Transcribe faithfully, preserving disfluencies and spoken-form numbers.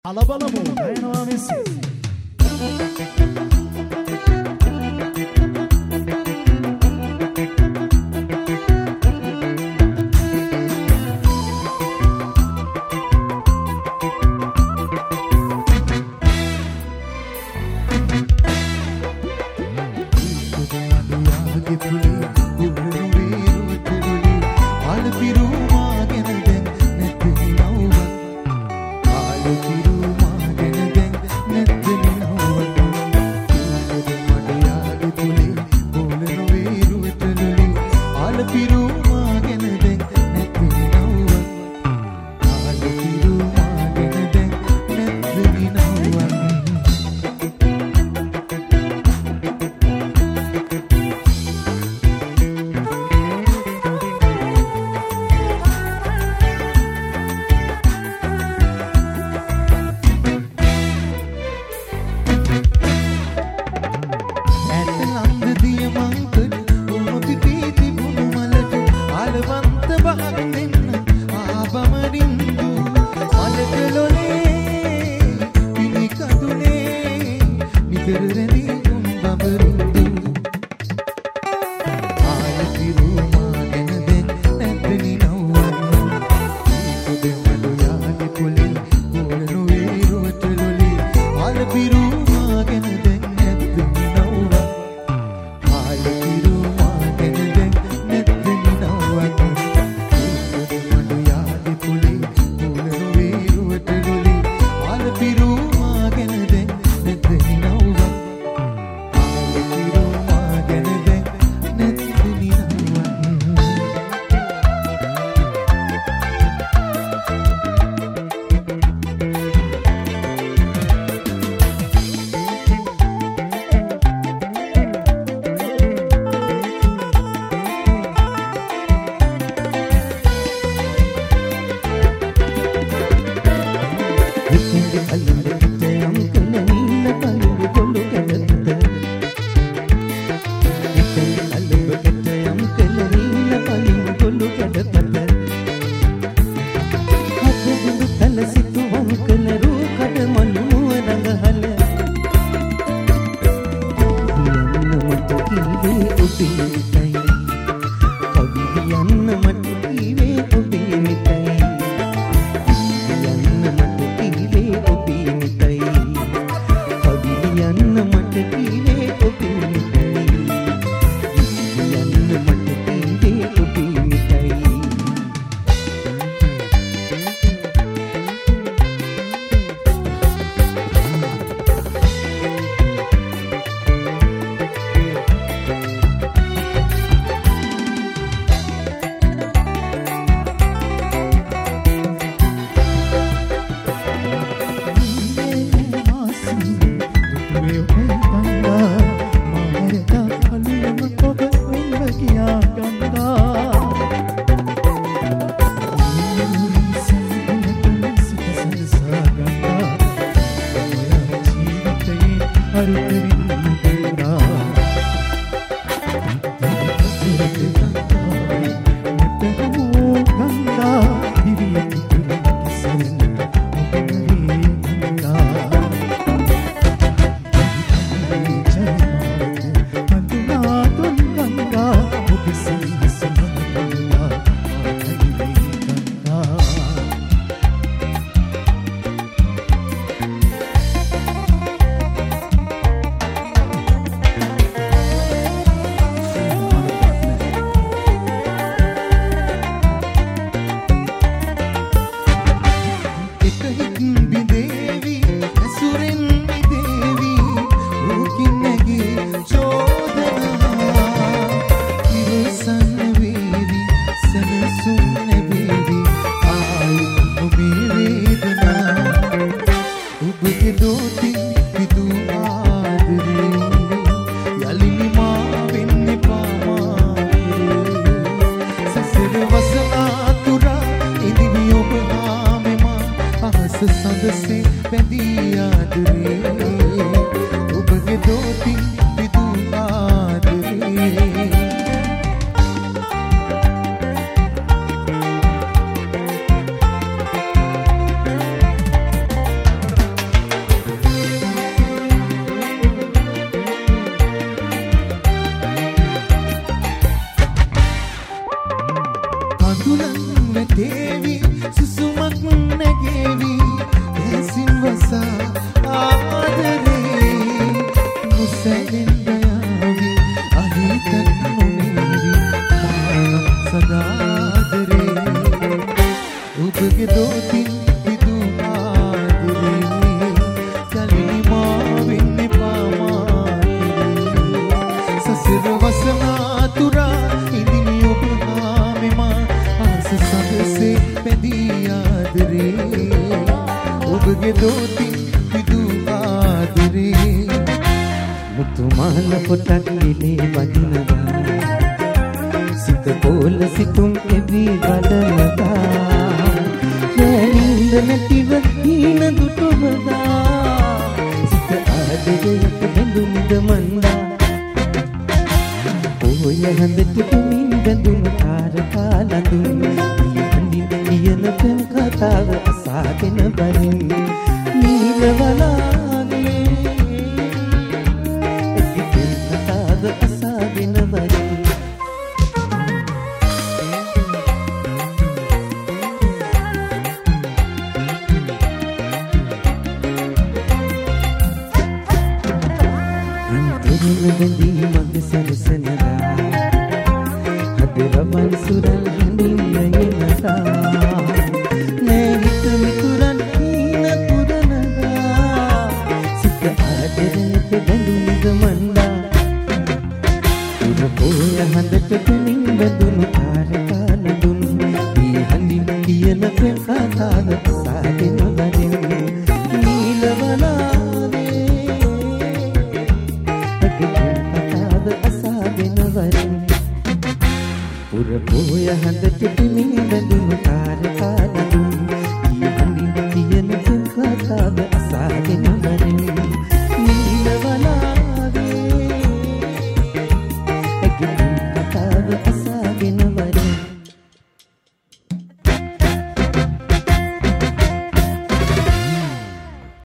Alabalamu, Dino Missy. දෝතින් විදු ආදරේ මුතුමාල පොටක් ගිලේ වදිනවා සිත පොළ සිතුම් එවි වඩනදා නැනින්ද නැතිව හීන දුටුවදා සිත ආදරයට බැඳුම්ද මන්දා ඔය හඳට තුමින් බැඳුණු තාරකා ලඳුන් හඳින් කියන පෙම් කතාව අසාගෙන බරින් නීල වලාගේ ඒ පෙම් කතාව අසාගෙන බරින් බැඳී මඟ සැරසෙනදා හද රබන් සුරල් හඳින් යනදා නෑ හිත මිතුරන් හීන පුරනදා සිත ආදරයට බැඳුම්ද මන්දා උර පොය හඳට තුමින් බැඳුණු තාරකා නඳුන් දී හඳින් කියන පෙම් කතාව අසාගෙන බරින් නීල වලාගේ පුර පොය හඳට තුමින් බැඳුණු තාරකා නඳුන් දී හඳින් කියන පෙම් කතාව